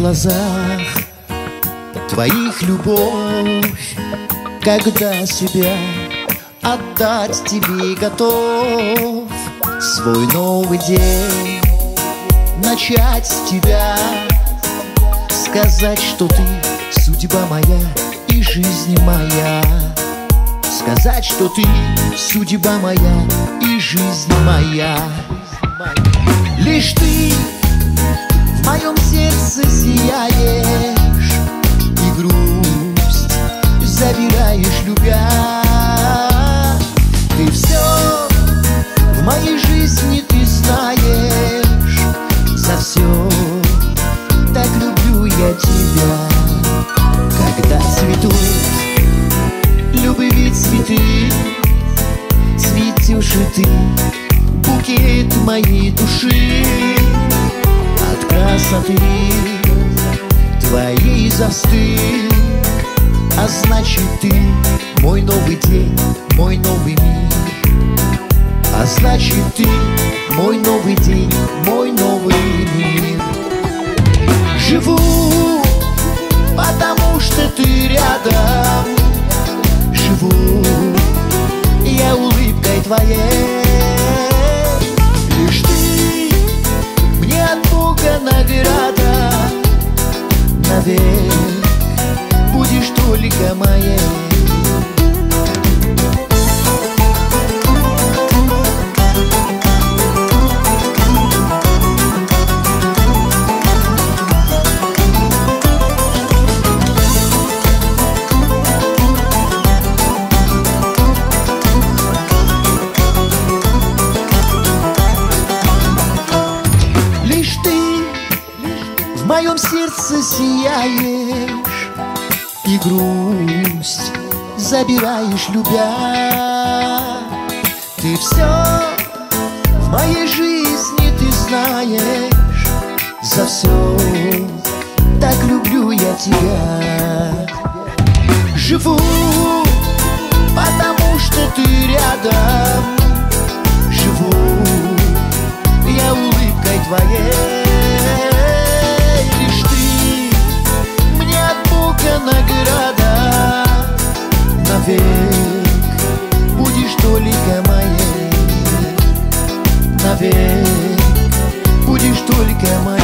глазах твоих любовь, когда себя отдать тебе готов. Свой новый день начать с тебя, сказать, что ты судьба моя и жизнь моя. Сказать, что ты судьба моя и жизнь моя. Лишь ты в моем сердце сияешь и грусть забираешь, любя. Ты все в моей жизни, ты знаешь, за все так люблю я тебя. Когда цветут любви цветы, цветешь и ты, букет моей души. От красоты твоей застыл, а значит ты мой новый день, мой новый мир. А значит ты мой новый день, мой новый мир. Живу, потому что ты рядом. Живу я улыбкой твоей. Лишь ты мне от Бога награда, навек будешь только моей. В моем сердце сияешь и грусть забираешь, любя. Ты все в моей жизни, ты знаешь, за все так люблю я тебя. Живу, потому что ты рядом. Живу я улыбкой твоей. Награда, навек будешь только моей. Навек будешь только моей.